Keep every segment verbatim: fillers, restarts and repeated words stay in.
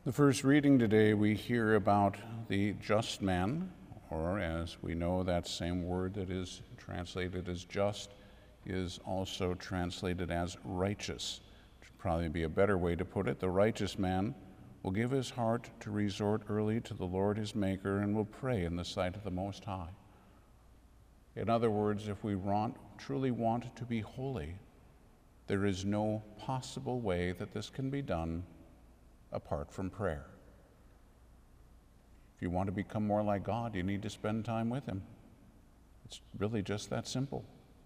The first reading today, we hear about the just man, or as we know, that same word that is translated as just is also translated as righteous. Which would probably be a better way to put it. The righteous man will give his heart to resort early to the Lord his Maker and will pray in the sight of the Most High. In other words, if we want, truly want to be holy, there is no possible way that this can be done apart from prayer. If you want to become more like God, you need to spend time with him. It's really just that simple.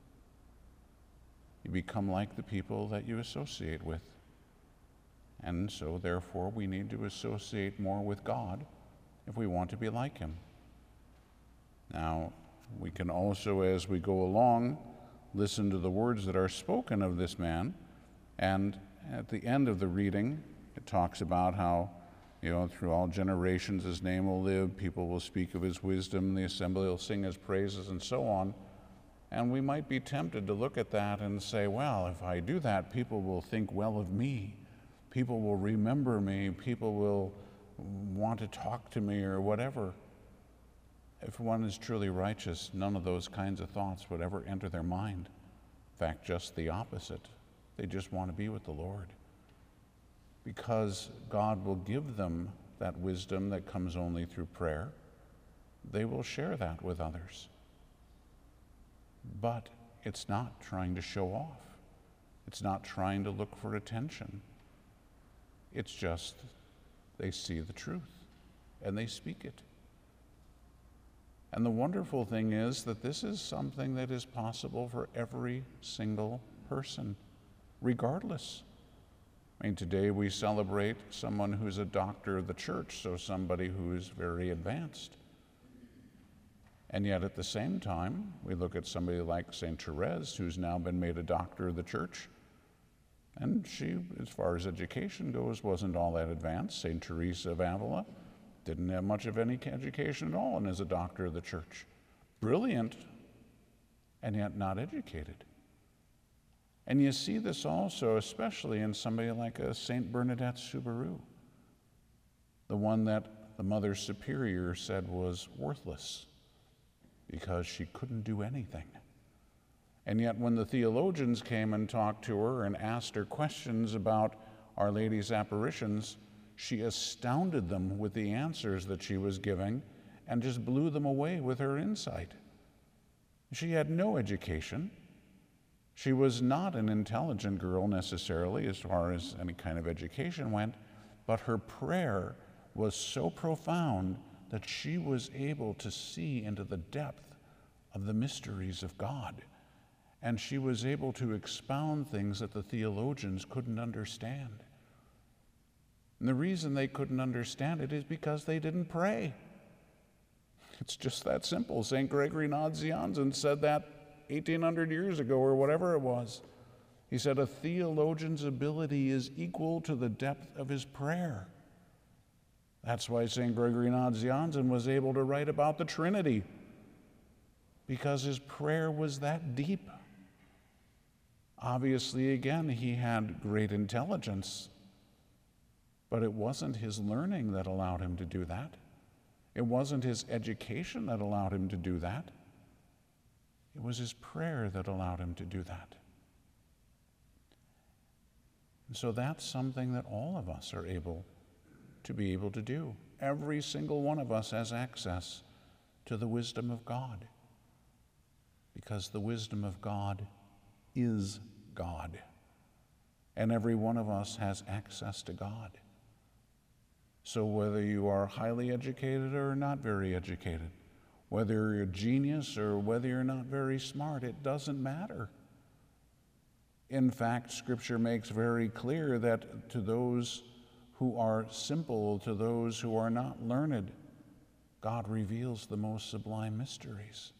You become like the people that you associate with. And so, therefore, we need to associate more with God if we want to be like him. Now, we can also, as we go along, listen to the words that are spoken of this man. And at the end of the reading, it talks about how, you know, through all generations his name will live, people will speak of his wisdom, the assembly will sing his praises, and so on. And we might be tempted to look at that and say, well, if I do that, people will think well of me. People will remember me. People will want to talk to me or whatever. If one is truly righteous, none of those kinds of thoughts would ever enter their mind. In fact, just the opposite. They just want to be with the Lord. Because God will give them that wisdom that comes only through prayer, they will share that with others. But it's not trying to show off. It's not trying to look for attention. It's just they see the truth and they speak it. And the wonderful thing is that this is something that is possible for every single person, regardless. I mean, today we celebrate someone who's a doctor of the church, so somebody who is very advanced. And yet at the same time, we look at somebody like Saint Therese, who's now been made a doctor of the church. And she, as far as education goes, wasn't all that advanced. Saint Teresa of Avila didn't have much of any education at all and is a doctor of the church. Brilliant, and yet not educated. And you see this also, especially in somebody like a Saint Bernadette Soubirous, the one that the Mother Superior said was worthless because she couldn't do anything. And yet when the theologians came and talked to her and asked her questions about Our Lady's apparitions, she astounded them with the answers that she was giving and just blew them away with her insight. She had no education. She was not an intelligent girl necessarily as far as any kind of education went, but her prayer was so profound that she was able to see into the depth of the mysteries of God. And she was able to expound things that the theologians couldn't understand. And the reason they couldn't understand it is because they didn't pray. It's just that simple. Saint Gregory Nazianzen said that eighteen hundred years ago or whatever it was. He said, a theologian's ability is equal to the depth of his prayer. That's why Saint Gregory Nazianzen was able to write about the Trinity, because his prayer was that deep. Obviously, again, he had great intelligence, but it wasn't his learning that allowed him to do that. It wasn't his education that allowed him to do that. It was his prayer that allowed him to do that. And so that's something that all of us are able to be able to do. Every single one of us has access to the wisdom of God, because the wisdom of God is God. And every one of us has access to God. So whether you are highly educated or not very educated, whether you're a genius or whether you're not very smart, it doesn't matter. In fact, Scripture makes very clear that to those who are simple, to those who are not learned, God reveals the most sublime mysteries.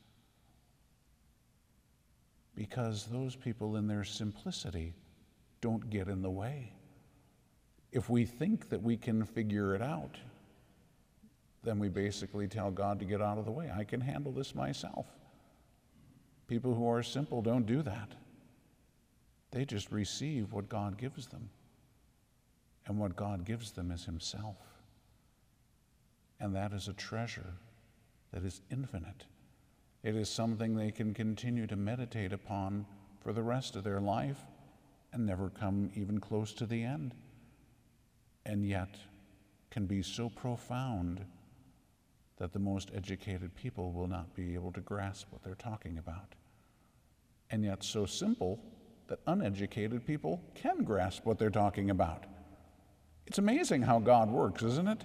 Because those people in their simplicity don't get in the way. If we think that we can figure it out, then we basically tell God to get out of the way. I can handle this myself. People who are simple don't do that. They just receive what God gives them. And what God gives them is himself. And that is a treasure that is infinite. It is something they can continue to meditate upon for the rest of their life and never come even close to the end. And yet can be so profound that the most educated people will not be able to grasp what they're talking about. And yet so simple that uneducated people can grasp what they're talking about. It's amazing how God works, isn't it?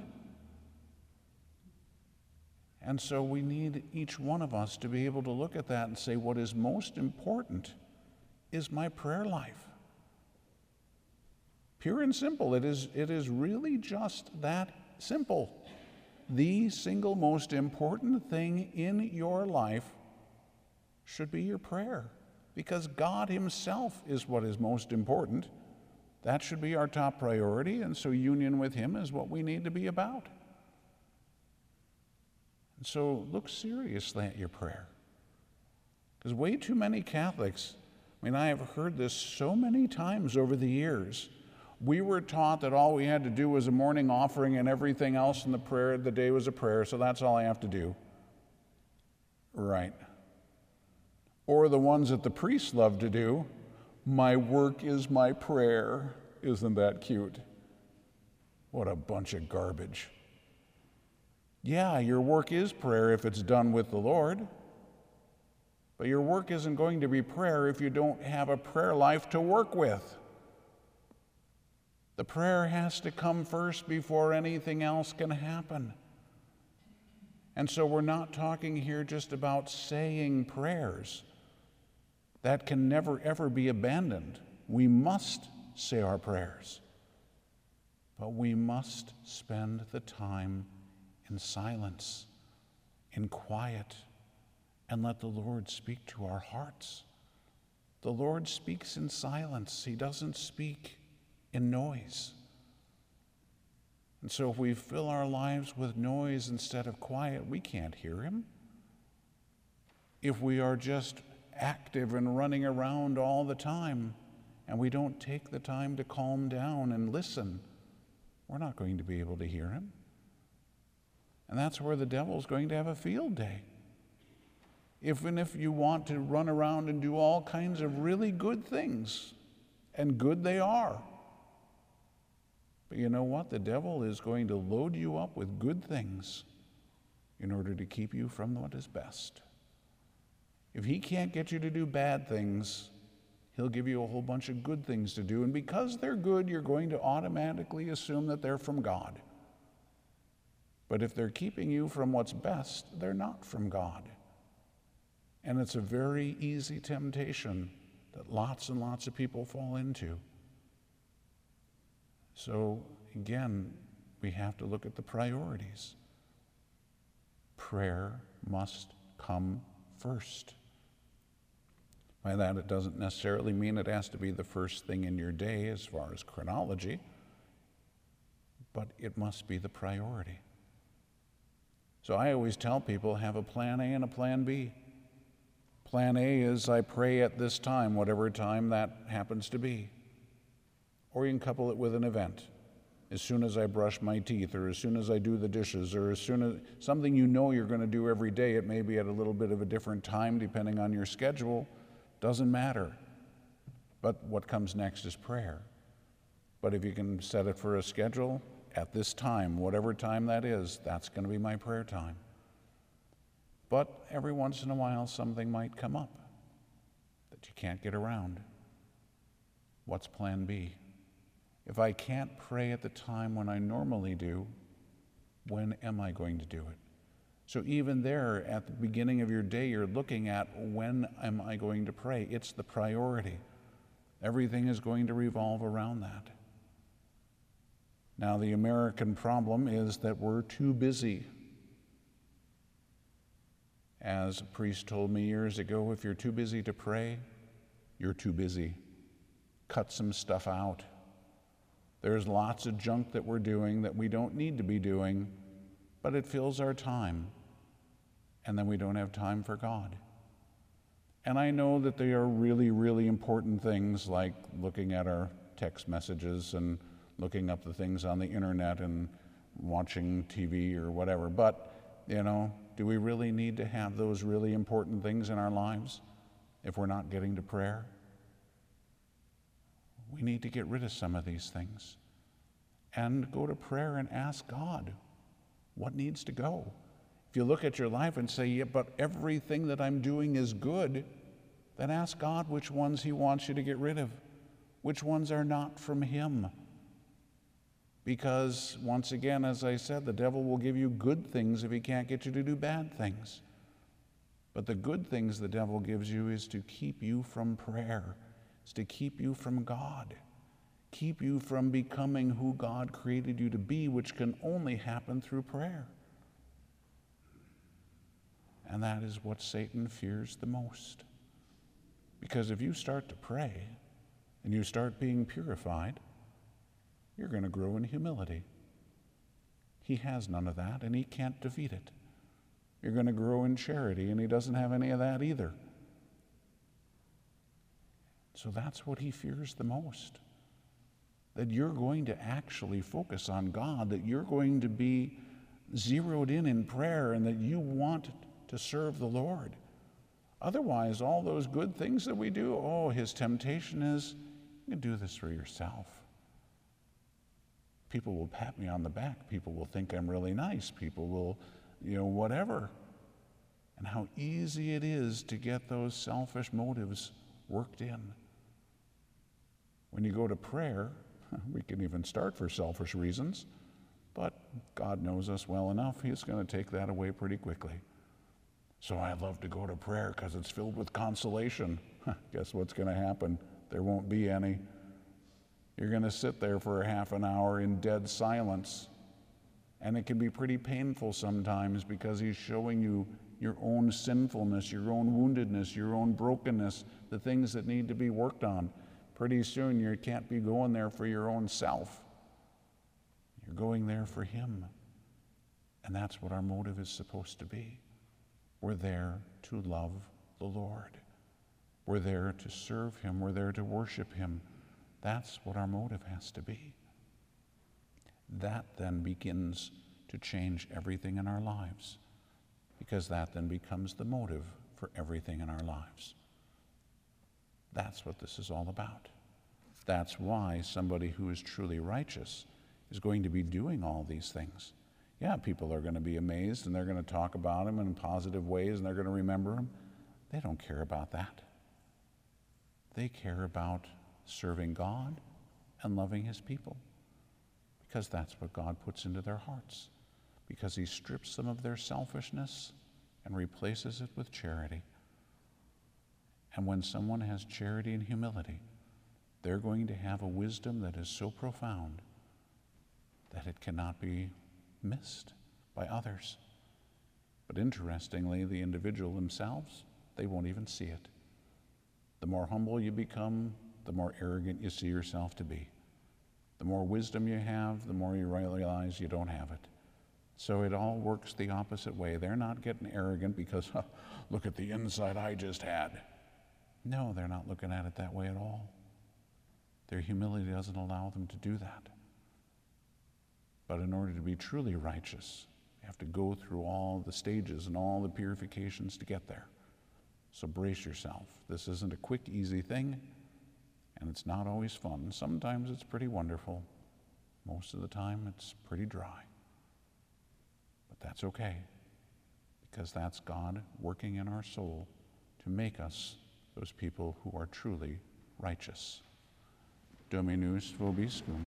And so we need each one of us to be able to look at that and say, what is most important is my prayer life. Pure and simple. It is, it is really just that simple. The single most important thing in your life should be your prayer, because God himself is what is most important. That should be our top priority, and so union with him is what we need to be about. And so look seriously at your prayer. Because way too many Catholics, I mean, I have heard this so many times over the years. We were taught that all we had to do was a morning offering and everything else in the prayer, the day was a prayer, so that's all I have to do. Right. Or the ones that the priests love to do, my work is my prayer. Isn't that cute? What a bunch of garbage. Yeah, your work is prayer if it's done with the Lord. But your work isn't going to be prayer if you don't have a prayer life to work with. The prayer has to come first before anything else can happen. And so we're not talking here just about saying prayers. That can never, ever be abandoned. We must say our prayers. But we must spend the time in silence, in quiet, and let the Lord speak to our hearts. The Lord speaks in silence. He doesn't speak in noise. And so if we fill our lives with noise instead of quiet, we can't hear him. If we are just active and running around all the time and we don't take the time to calm down and listen, we're not going to be able to hear him. And that's where the devil's going to have a field day. Even if you want to run around and do all kinds of really good things, and good they are, but you know what? The devil is going to load you up with good things in order to keep you from what is best. If he can't get you to do bad things, he'll give you a whole bunch of good things to do. And because they're good, you're going to automatically assume that they're from God. But if they're keeping you from what's best, they're not from God. And it's a very easy temptation that lots and lots of people fall into. So again, we have to look at the priorities. Prayer must come first. By that, it doesn't necessarily mean it has to be the first thing in your day as far as chronology, but it must be the priority. So I always tell people, have a plan A and a plan B. Plan A is I pray at this time, whatever time that happens to be. Or you can couple it with an event. As soon as I brush my teeth, or as soon as I do the dishes, or as soon as something you know you're going to do every day, it may be at a little bit of a different time depending on your schedule. Doesn't matter. But what comes next is prayer. But if you can set it for a schedule, at this time, whatever time that is, that's going to be my prayer time. But every once in a while, something might come up that you can't get around. What's plan B? If I can't pray at the time when I normally do, when am I going to do it? So even there, at the beginning of your day, you're looking at when am I going to pray? It's the priority. Everything is going to revolve around that. Now, the American problem is that we're too busy. As a priest told me years ago, if you're too busy to pray, you're too busy. Cut some stuff out. There's lots of junk that we're doing that we don't need to be doing, but it fills our time, and then we don't have time for God. And I know that they are really, really important things, like looking at our text messages and looking up the things on the internet and watching T V or whatever. But, you know, do we really need to have those really important things in our lives if we're not getting to prayer? We need to get rid of some of these things and go to prayer and ask God what needs to go. If you look at your life and say, yeah, but everything that I'm doing is good, then ask God which ones he wants you to get rid of, which ones are not from him. Because, once again, as I said, the devil will give you good things if he can't get you to do bad things. But the good things the devil gives you is to keep you from prayer. It's to keep you from God. Keep you from becoming who God created you to be, which can only happen through prayer. And that is what Satan fears the most. Because if you start to pray and you start being purified, you're going to grow in humility. He has none of that, and he can't defeat it. You're going to grow in charity, and he doesn't have any of that either. So that's what he fears the most. That you're going to actually focus on God, that you're going to be zeroed in in prayer, and that you want to serve the Lord. Otherwise, all those good things that we do, oh, his temptation is, you can do this for yourself. People will pat me on the back. People will think I'm really nice. People will, you know, whatever. And how easy it is to get those selfish motives worked in. When you go to prayer, we can even start for selfish reasons, but God knows us well enough. He's going to take that away pretty quickly. So I love to go to prayer because it's filled with consolation. Guess what's going to happen? There won't be any. You're going to sit there for a half an hour in dead silence. And it can be pretty painful sometimes because he's showing you your own sinfulness, your own woundedness, your own brokenness, the things that need to be worked on. Pretty soon you can't be going there for your own self. You're going there for him. And that's what our motive is supposed to be. We're there to love the Lord. We're there to serve him. We're there to worship him. That's what our motive has to be. That then begins to change everything in our lives, because that then becomes the motive for everything in our lives. That's what this is all about. That's why somebody who is truly righteous is going to be doing all these things. Yeah, people are going to be amazed and they're going to talk about him in positive ways and they're going to remember him. They don't care about that. They care about serving God and loving his people, because that's what God puts into their hearts, because he strips them of their selfishness and replaces it with charity. And when someone has charity and humility, they're going to have a wisdom that is so profound that it cannot be missed by others. But interestingly, the individual themselves, they won't even see it. The more humble you become, the more arrogant you see yourself to be. The more wisdom you have, the more you realize you don't have it. So it all works the opposite way. They're not getting arrogant because, huh, look at the insight I just had. No, they're not looking at it that way at all. Their humility doesn't allow them to do that. But in order to be truly righteous, you have to go through all the stages and all the purifications to get there. So brace yourself. This isn't a quick, easy thing, and it's not always fun. Sometimes it's pretty wonderful. Most of the time it's pretty dry. But that's okay, because that's God working in our soul to make us those people who are truly righteous. Dominus vobiscum.